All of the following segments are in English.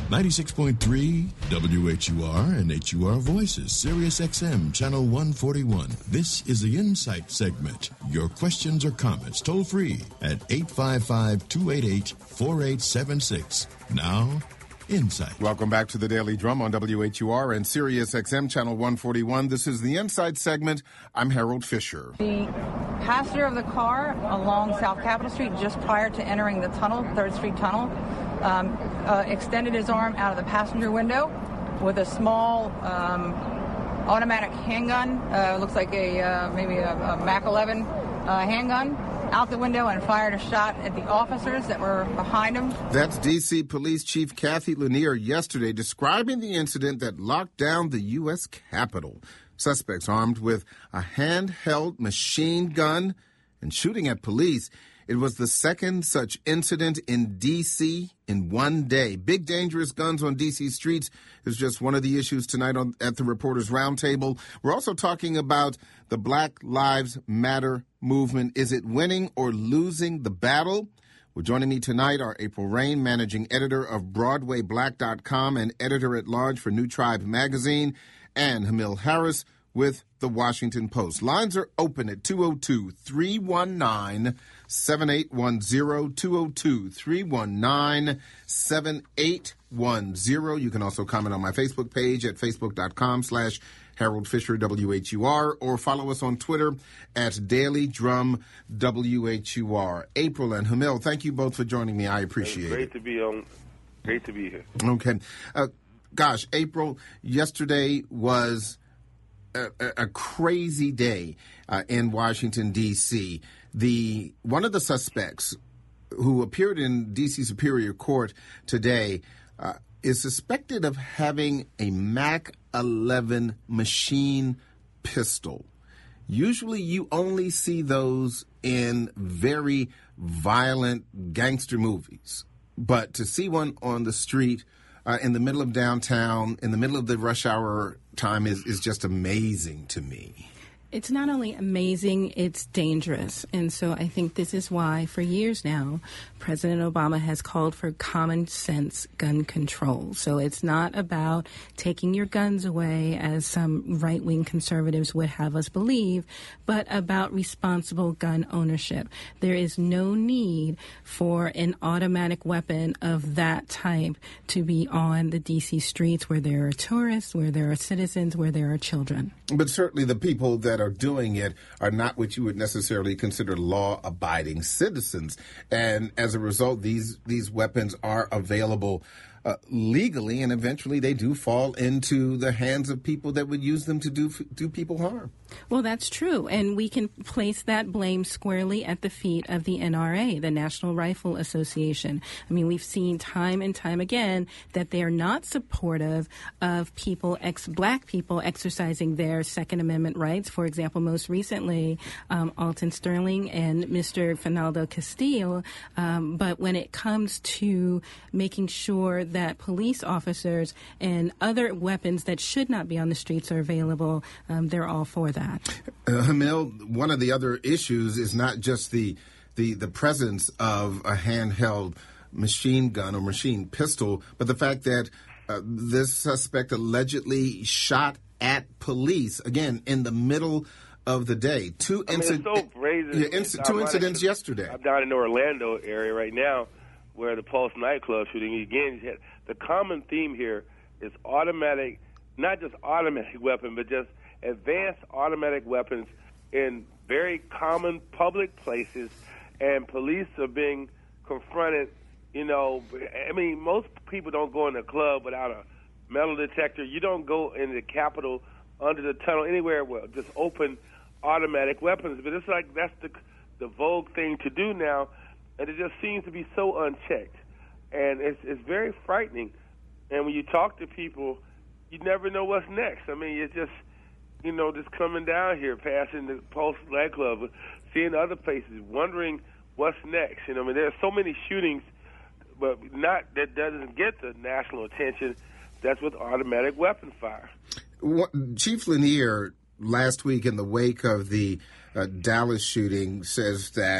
96.3 WHUR and HUR Voices, Sirius XM, Channel 141. This is the Insight segment. Your questions or comments toll free at 855-288-4876. Now, Insight. Welcome back to the Daily Drum on WHUR and Sirius XM Channel 141. This is the Insight segment. I'm Harold Fisher. The passenger of the car along South Capitol Street just prior to entering the tunnel, 3rd Street Tunnel, extended his arm out of the passenger window with a small automatic handgun. Looks like maybe a Mac 11 handgun, out the window and fired a shot at the officers that were behind him. That's D.C. Police Chief Kathy Lanier yesterday describing the incident that locked down the U.S. Capitol. Suspects armed with a handheld machine gun and shooting at police. It was the second such incident in D.C. in one day. Big dangerous guns on D.C. streets is just one of the issues tonight at the Reporters Roundtable. We're also talking about the Black Lives Matter movement. Is it winning or losing the battle? Well, joining me tonight are April Rain, managing editor of BroadwayBlack.com and editor-at-large for New Tribe magazine, and Hamil Harris with The Washington Post. Lines are open at 202-319-7810, 202-319-7810. You can also comment on my Facebook page at facebook.com/Harold Fisher WHUR, or follow us on Twitter at Daily Drum WHUR. April and Hamil, thank you both for joining me. I appreciate it. Great to be on. Great to be here. Okay. April, yesterday was a crazy day in Washington, D.C. One of the suspects who appeared in D.C. Superior Court today is suspected of having a Mac 11 machine pistol. Usually you only see those in very violent gangster movies. But to see one on the street in the middle of downtown, in the middle of the rush hour time is just amazing to me. It's not only amazing, it's dangerous. And so I think this is why, for years now, President Obama has called for common sense gun control. So it's not about taking your guns away, as some right-wing conservatives would have us believe, but about responsible gun ownership. There is no need for an automatic weapon of that type to be on the D.C. streets where there are tourists, where there are citizens, where there are children. But certainly the people that are doing it are not what you would necessarily consider law-abiding citizens. And as a result, these weapons are available legally, and eventually they do fall into the hands of people that would use them to do people harm. Well, that's true, and we can place that blame squarely at the feet of the NRA, the National Rifle Association. I mean, we've seen time and time again that they are not supportive of black people exercising their Second Amendment rights. For example, most recently, Alton Sterling and Mr. Fernando Castillo. But when it comes to making sure that police officers and other weapons that should not be on the streets are available, they're all for that. Hamil, one of the other issues is not just the presence of a handheld machine gun or machine pistol, but the fact that this suspect allegedly shot at police, again, in the middle of the day. Two incidents yesterday. I'm down in the Orlando area right now where the Pulse nightclub shooting, again, the common theme here is automatic, not just automatic weapon, but just advanced automatic weapons in very common public places, and police are being confronted. You know, I mean, most people don't go in a club without a metal detector. You don't go in the Capitol, under the tunnel, anywhere with just open automatic weapons. But it's like that's the vogue thing to do now, and it just seems to be so unchecked. And it's very frightening. And when you talk to people, you never know what's next. I mean, it's just, you know, just coming down here, passing the Pulse nightclub, seeing other places, wondering what's next. You know, I mean, there are so many shootings, but that doesn't get the national attention. That's with automatic weapon fire. Chief Lanier last week, in the wake of the Dallas shooting, says that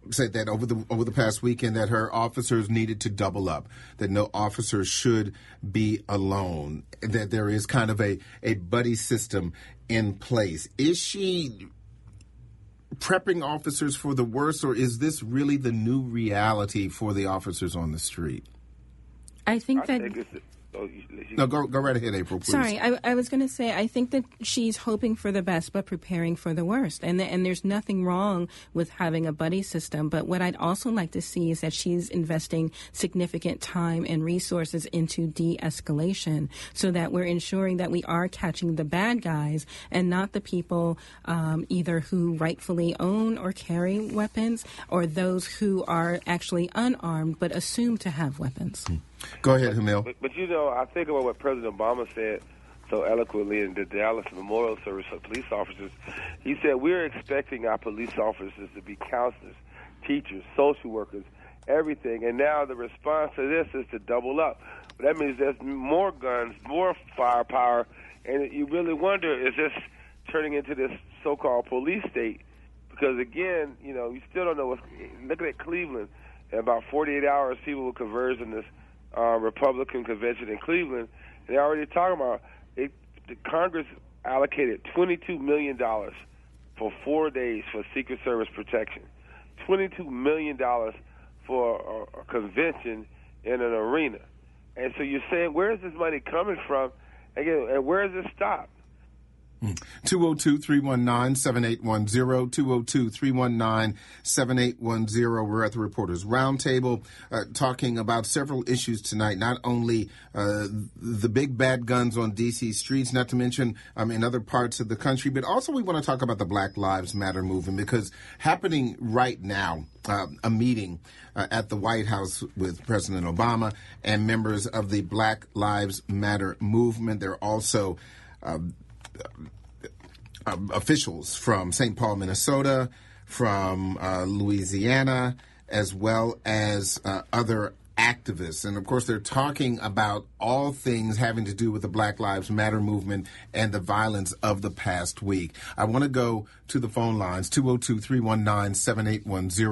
said that over the past weekend that her officers needed to double up, that no officer should be alone, that there is kind of a buddy system in place. Is she prepping officers for the worst, or is this really the new reality for the officers on the street? I think that... No, go right ahead, April, please. Sorry, I was going to say, I think that she's hoping for the best but preparing for the worst. And there's nothing wrong with having a buddy system. But what I'd also like to see is that she's investing significant time and resources into de-escalation so that we're ensuring that we are catching the bad guys and not the people either who rightfully own or carry weapons or those who are actually unarmed but assumed to have weapons. Go ahead, Jamil. But I think about what President Obama said so eloquently in the Dallas Memorial Service for police officers. He said, we're expecting our police officers to be counselors, teachers, social workers, everything. And now the response to this is to double up. That means there's more guns, more firepower, and you really wonder, is this turning into this so-called police state? Because, again, you still don't know what's... Looking at Cleveland, in about 48 hours, people will converge in this Republican convention in Cleveland. They're already talking about it. The Congress allocated $22 million for 4 days for Secret Service protection. $22 million for a convention in an arena. And so you're saying, where is this money coming from? Again, and where does it stop? 202-319-7810, 202-319-7810. We're at the Reporters Roundtable talking about several issues tonight, not only the big bad guns on D.C. streets, not to mention in other parts of the country, but also we want to talk about the Black Lives Matter movement, because happening right now, a meeting at the White House with President Obama and members of the Black Lives Matter movement. There are also officials from St. Paul, Minnesota, from Louisiana, as well as other activists. And, of course, they're talking about all things having to do with the Black Lives Matter movement and the violence of the past week. I want to go to the phone lines, 202-319-7810,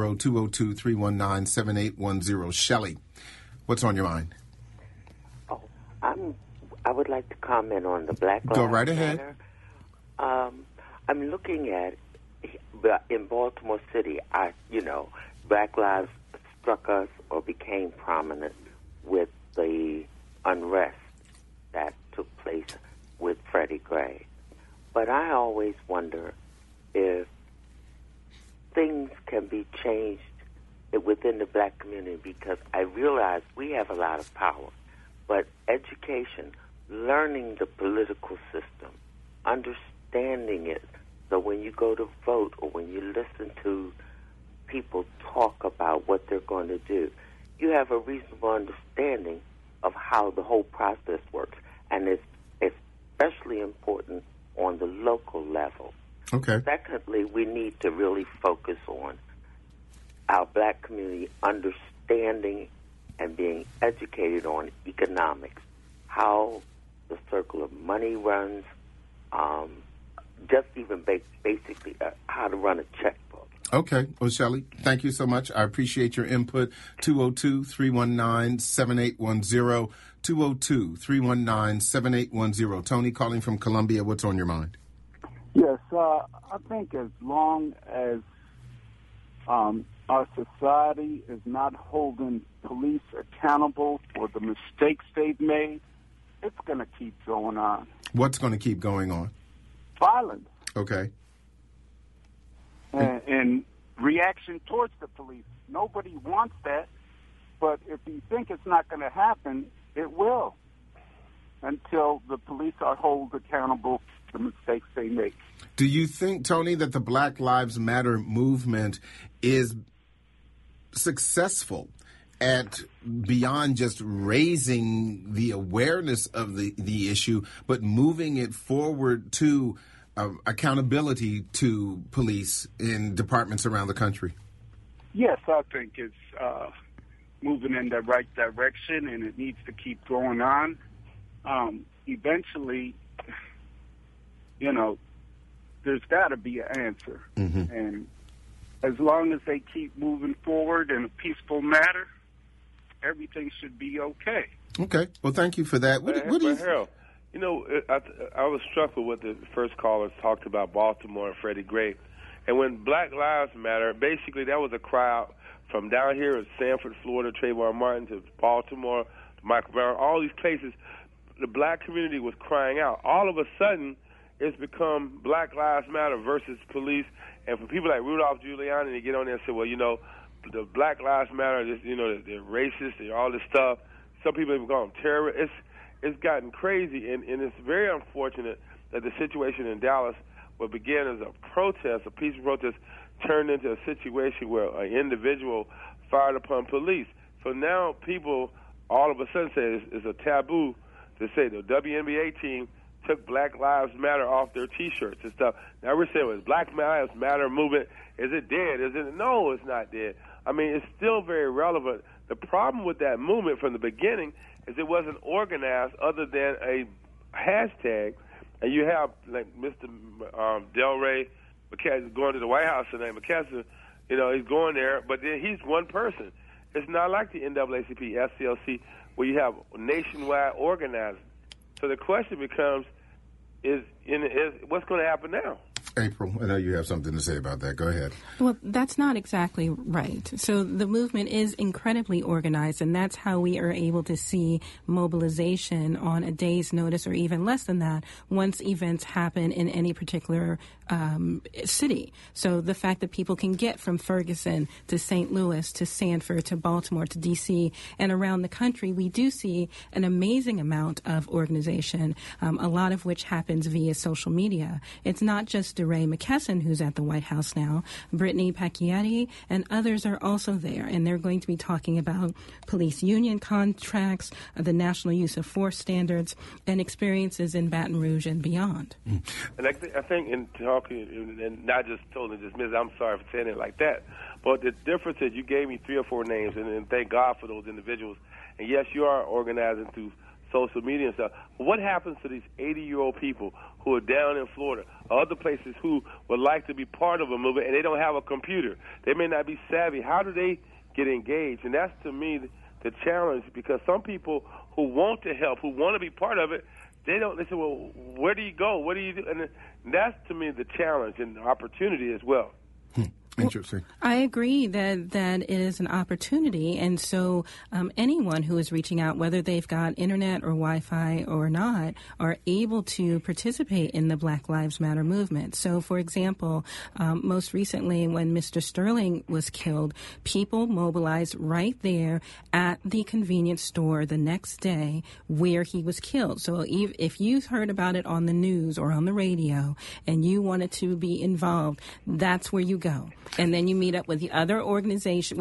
202-319-7810. Shelley, what's on your mind? Oh, I would like to comment on the Black Lives Go right ahead. Matter. I'm looking at in Baltimore City. Black lives struck us or became prominent with the unrest that took place with Freddie Gray. But I always wonder if things can be changed within the black community, because I realize we have a lot of power, but education, learning the political system, understanding it, so when you go to vote or when you listen to people talk about what they're going to do, you have a reasonable understanding of how the whole process works. And it's especially important on the local level. Okay. Secondly, we need to really focus on our black community understanding and being educated on economics, how the circle of money runs, just even basically how to run a checkbook. Okay. Well, Shelley, thank you so much. I appreciate your input. 202-319-7810, 202-319-7810. Tony calling from Columbia. What's on your mind? Yes, I think as long as our society is not holding police accountable for the mistakes they've made, it's going to keep going on. What's going to keep going on? Violence. Okay. And reaction towards the police. Nobody wants that, but if you think it's not going to happen, it will, until the police are held accountable for the mistakes they make. Do you think, Tony, that the Black Lives Matter movement is successful at beyond just raising the awareness of the issue, but moving it forward to accountability to police in departments around the country? Yes, I think it's moving in the right direction, and it needs to keep going on. Eventually, there's got to be an answer. Mm-hmm. And as long as they keep moving forward in a peaceful manner, everything should be okay. Okay. Well, thank you for that. What do you... Harold, I was struck with what the first caller talked about Baltimore and Freddie Gray. And when Black Lives Matter, basically that was a cry out from down here in Sanford, Florida, Trayvon Martin, to Baltimore, to Michael Brown, all these places, the black community was crying out. All of a sudden, it's become Black Lives Matter versus police. And for people like Rudolph Giuliani, they get on there and say, well, the Black Lives Matter, they're racist, they're all this stuff. Some people have called them terrorists. It's gotten crazy, and it's very unfortunate that the situation in Dallas, what began as a protest, a peaceful protest, turned into a situation where an individual fired upon police. So now people all of a sudden say it's a taboo to say the WNBA team took Black Lives Matter off their T-shirts and stuff. Now we're saying, is Black Lives Matter movement, is it dead? No, it's not dead. I mean, it's still very relevant. The problem with that movement from the beginning is it wasn't organized other than a hashtag. And you have, like, Mr. Delray McKesson going to the White House today. McKesson, he's going there, but then he's one person. It's not like the NAACP, SCLC, where you have nationwide organizing. So the question becomes, is what's going to happen now? April, I know you have something to say about that. Go ahead. Well, that's not exactly right. So the movement is incredibly organized, and that's how we are able to see mobilization on a day's notice or even less than that once events happen in any particular city. So the fact that people can get from Ferguson to St. Louis to Sanford to Baltimore to D.C. and around the country, we do see an amazing amount of organization, a lot of which happens via social media. It's not just DeRay McKesson, who's at the White House now. Brittany Pacchietti and others are also there, and they're going to be talking about police union contracts, the national use of force standards, and experiences in Baton Rouge and beyond. And I think in talking, and not just totally dismiss, I'm sorry for saying it like that, but the difference is you gave me 3 or 4 names, and thank God for those individuals. And yes, you are organizing through social media and stuff. But what happens to these 80-year-old people who are down in Florida or other places who would like to be part of a movement and they don't have a computer? They may not be savvy. How do they get engaged? And that's, to me, the challenge, because some people who want to help, who want to be part of it, they say, well, where do you go? What do you do? And that's, to me, the challenge and the opportunity as well. Interesting. I agree that it is an opportunity, and so anyone who is reaching out, whether they've got internet or Wi-Fi or not, are able to participate in the Black Lives Matter movement. So, for example, most recently when Mr. Sterling was killed, people mobilized right there at the convenience store the next day where he was killed. So if you heard about it on the news or on the radio and you wanted to be involved, that's where you go. And then you meet up with the other organization,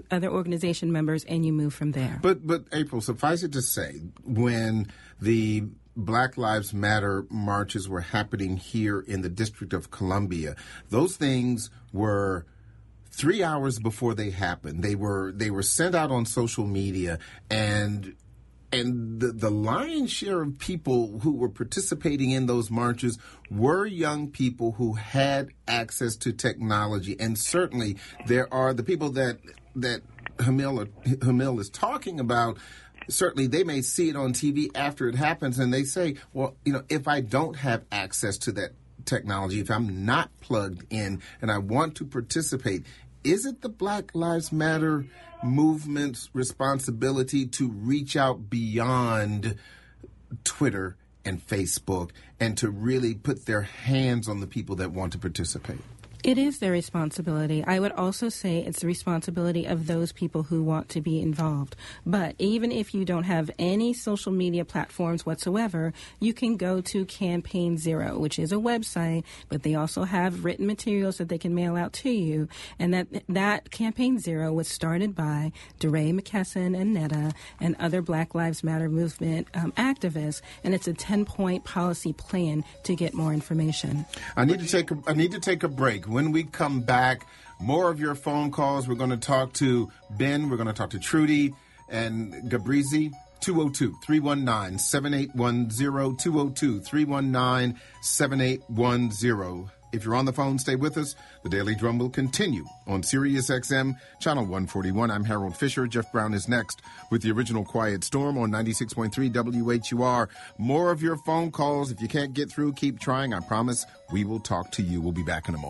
members, and you move from there. But April, suffice it to say, when the Black Lives Matter marches were happening here in the District of Columbia, those things were 3 hours before they happened. They were sent out on social media, and the lion's share of people who were participating in those marches were young people who had access to technology. And certainly there are the people that Hamil is talking about. Certainly they may see it on TV after it happens and they say, well, if I don't have access to that technology, if I'm not plugged in and I want to participate, is it the Black Lives Matter movement's responsibility to reach out beyond Twitter and Facebook and to really put their hands on the people that want to participate? It is their responsibility. I would also say it's the responsibility of those people who want to be involved. But even if you don't have any social media platforms whatsoever, you can go to Campaign Zero, which is a website, but they also have written materials that they can mail out to you. And that Campaign Zero was started by DeRay McKesson and Netta and other Black Lives Matter movement activists. And it's a 10-point policy plan to get more information. I need to take a break. When we come back, more of your phone calls. We're going to talk to Ben. We're going to talk to Trudy and Gabrizi. 202-319-7810. 202-319-7810. If you're on the phone, stay with us. The Daily Drum will continue on Sirius XM, Channel 141. I'm Harold Fisher. Jeff Brown is next with the original Quiet Storm on 96.3 WHUR. More of your phone calls. If you can't get through, keep trying. I promise we will talk to you. We'll be back in a moment.